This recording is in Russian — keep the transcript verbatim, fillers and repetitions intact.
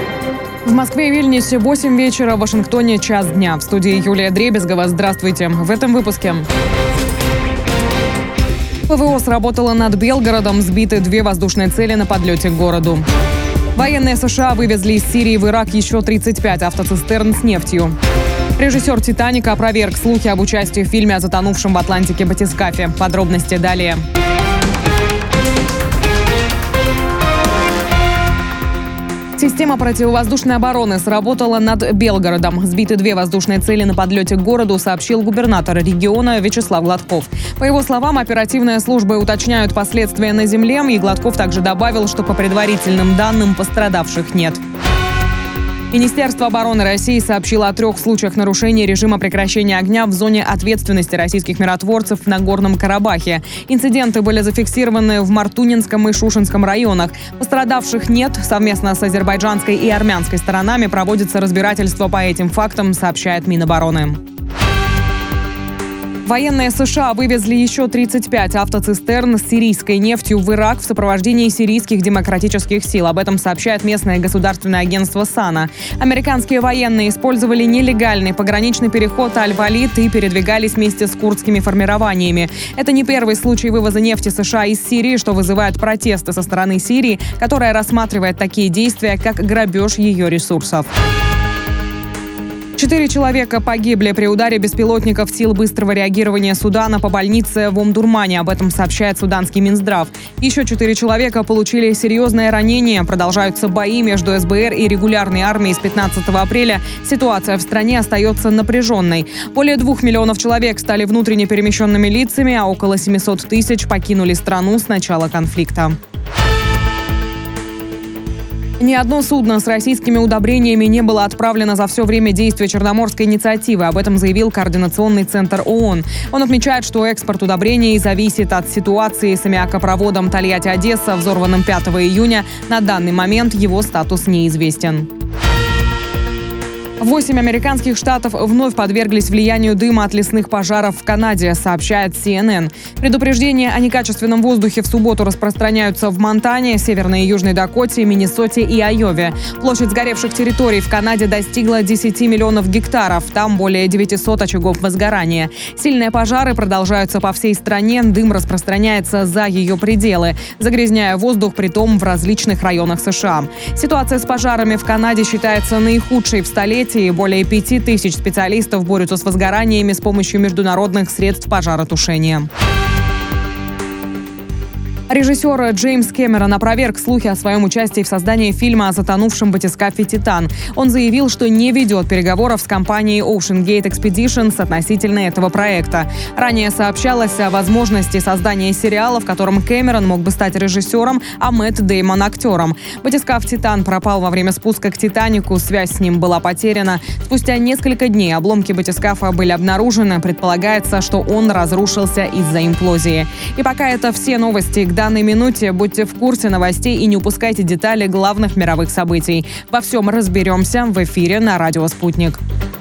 В Москве и Вильнюсе восемь вечера, в Вашингтоне час дня. В студии Юлия Дребезгова. Здравствуйте. В этом выпуске. ПВО сработало над Белгородом. Сбиты две воздушные цели на подлете к городу. Военные США вывезли из Сирии в Ирак еще тридцать пять автоцистерн с нефтью. Режиссер «Титаника» опроверг слухи об участии в фильме о затонувшем в Атлантике батискафе. Подробности далее. Система противовоздушной обороны сработала над Белгородом. Сбиты две воздушные цели на подлете к городу, сообщил губернатор региона Вячеслав Гладков. По его словам, оперативные службы уточняют последствия на земле, и Гладков также добавил, что по предварительным данным пострадавших нет. Министерство обороны России сообщило о трех случаях нарушения режима прекращения огня в зоне ответственности российских миротворцев в Нагорном Карабахе. Инциденты были зафиксированы в Мартунинском и Шушенском районах. Пострадавших нет. Совместно с азербайджанской и армянской сторонами проводится разбирательство по этим фактам, сообщает Минобороны. Военные США вывезли еще тридцать пять автоцистерн с сирийской нефтью в Ирак в сопровождении сирийских демократических сил. Об этом сообщает местное государственное агентство САНА. Американские военные использовали нелегальный пограничный переход Аль-Валид и передвигались вместе с курдскими формированиями. Это не первый случай вывоза нефти США из Сирии, что вызывает протесты со стороны Сирии, которая рассматривает такие действия, как грабеж ее ресурсов. Четыре человека погибли при ударе беспилотников сил быстрого реагирования Судана по больнице в Омдурмане. Об этом сообщает суданский Минздрав. Еще четыре человека получили серьезные ранения. Продолжаются бои между СБР и регулярной армией с пятнадцатого апреля. Ситуация в стране остается напряженной. Более двух миллионов человек стали внутренне перемещенными лицами, а около семисот тысяч покинули страну с начала конфликта. Ни одно судно с российскими удобрениями не было отправлено за все время действия Черноморской инициативы. Об этом заявил Координационный центр ООН. Он отмечает, что экспорт удобрений зависит от ситуации с аммиакопроводом Тольятти-Одесса, взорванным пятого июня. На данный момент его статус неизвестен. Восемь американских штатов вновь подверглись влиянию дыма от лесных пожаров в Канаде, сообщает си эн эн. Предупреждения о некачественном воздухе в субботу распространяются в Монтане, Северной и Южной Дакоте, Миннесоте и Айове. Площадь сгоревших территорий в Канаде достигла десяти миллионов гектаров. Там более девятисот очагов возгорания. Сильные пожары продолжаются по всей стране. Дым распространяется за ее пределы, загрязняя воздух, притом в различных районах США. Ситуация с пожарами в Канаде считается наихудшей в столетии. Более пяти тысяч специалистов борются с возгораниями с помощью международных средств пожаротушения. Режиссер Джеймс Кэмерон опроверг слухи о своем участии в создании фильма о затонувшем батискафе «Титан». Он заявил, что не ведет переговоров с компанией Ocean Gate Expeditions относительно этого проекта. Ранее сообщалось о возможности создания сериала, в котором Кэмерон мог бы стать режиссером, а Мэтт Дэймон – актером. Батискаф «Титан» пропал во время спуска к «Титанику», связь с ним была потеряна. Спустя несколько дней обломки батискафа были обнаружены. Предполагается, что он разрушился из-за имплозии. И пока это все новости к данной минуте. Будьте в курсе новостей и не упускайте детали главных мировых событий. Во всем разберемся в эфире на радио «Спутник».